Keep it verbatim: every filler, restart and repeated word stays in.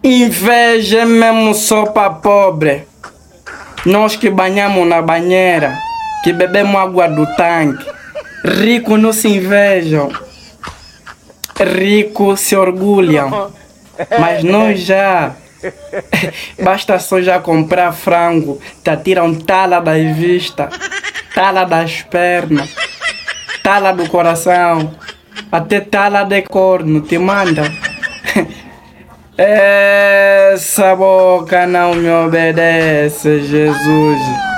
Inveja é mesmo só para pobre. Nós que banhamos na banheira, que bebemos água do tanque. Ricos não se invejam. Ricos se orgulham. Mas nós já... Basta só já comprar frango, te tiram tala das vistas, tala das pernas, tala do coração, até tala de corno te manda. Essa boca não me obedece, Jesus.